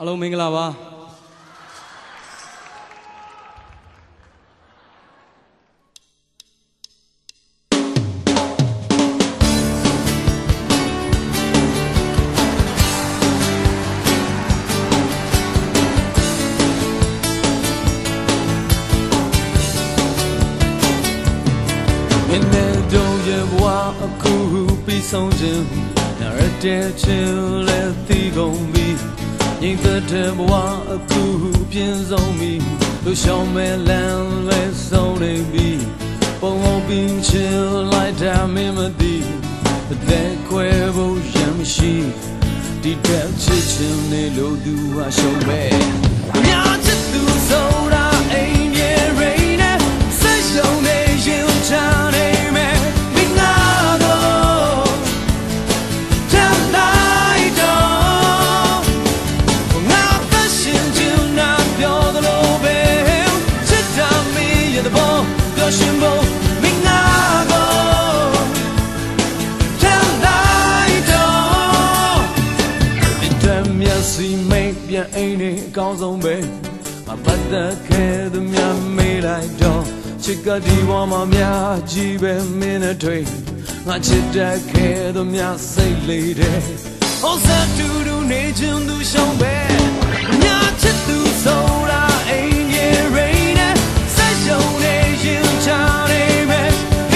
အားလုံးမင်္ဂလာပါမင်းနဲ့တော့ရဲ့ဘဝအခုပြီးဆုံးခြင်းနာရတဲ့ချင်လဲသိကုန်ပြီငြိမ်သက်တဲ့ဘဝအခုပြင်းဆုံးပြီလူရှောင်းမဲ့လမ်းလဲဆုံးနေပြီပုံအောင်ပြီးချင်လိုက်တာမင်းမသိတဲ့ခွဲဖို့ရမရှိဒီတဲ့ချစ်ချင်နေလို့သူဟာရှုံးမဲ့ညာချစ်သူဆိုတာအိမ်မြေရိနဲ့ဆက်ရှုံးနေရင်ချမ်းနေပြန်အိမ်နေအကောင်းဆုံးပဲမပတ်သက်ခဲ့သူများမေးလိုက်တော့ချစ်ကဒီဘဝမှာများကြီးပဲမင်းနဲ့တွေ့ငါချစ်တတ်ခဲ့သူများစိတ်လေးတဲ့ဟောစားတူတူနေချင်သူရှောင်းပဲညာချစ်သူဆိုတာအိမ်ရဲ့ရိနဲ့ဆက်ရှုံးနေရင်ချာနေမယ်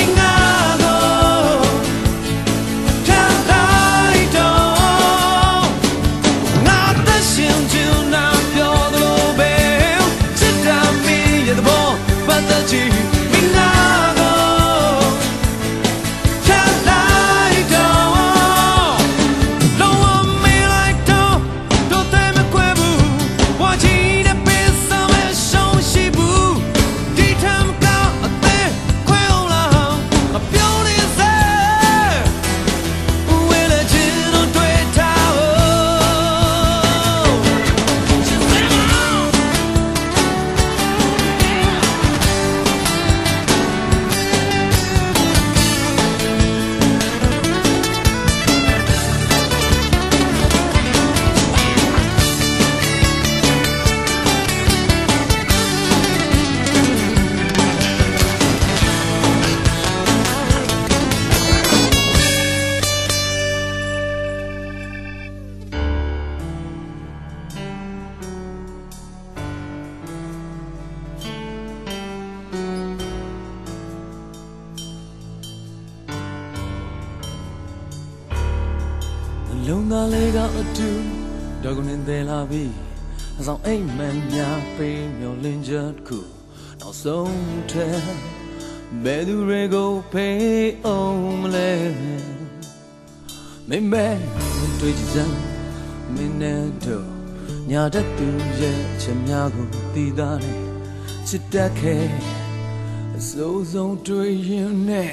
လုံးသားလေးကအတူတော့ကုန်နေလာပြီအဆောင်အိမ်မန်များပေးမျောလင်းချက်ခုနောက်ဆုံးထဲဘယ်သူတွေကိုဖေးအောင်မလဲမင်းမဲတွေ့ကြစမ်းမင်းနဲ့တော့ညာတတ်သူရဲ့ချစ်များကိုသိသားတယ်ချစ်တတ်ခဲ့အစိုးဆုံးတွေ့ရင်နဲ့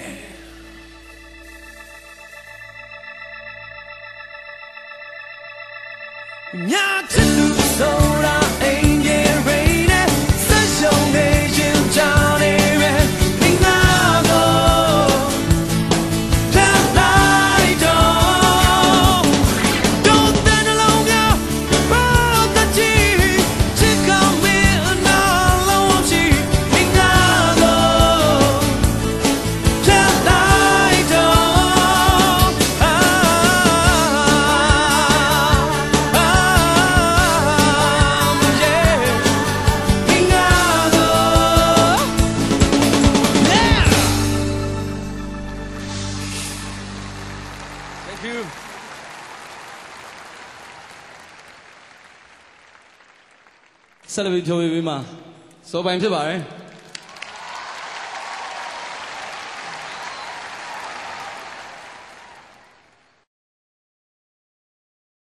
ညာချစ်သူဆိုတာအိမ်ရဲ့ရိနဲ့ဆက်ရှုံးနေရင်ချာနေမယ်ဒီငါကိုတန်လိုက်တော့တဲ့နှလုံးများပေါ်တချီချစ်ကောင်းမင်းအနာလုံးချီဒီငါကိုတန်လိုက်တော့ဆက်လက်ပြီးဖြိုးပေးမှာစောပိုင်ဖြစ်ပါတယ်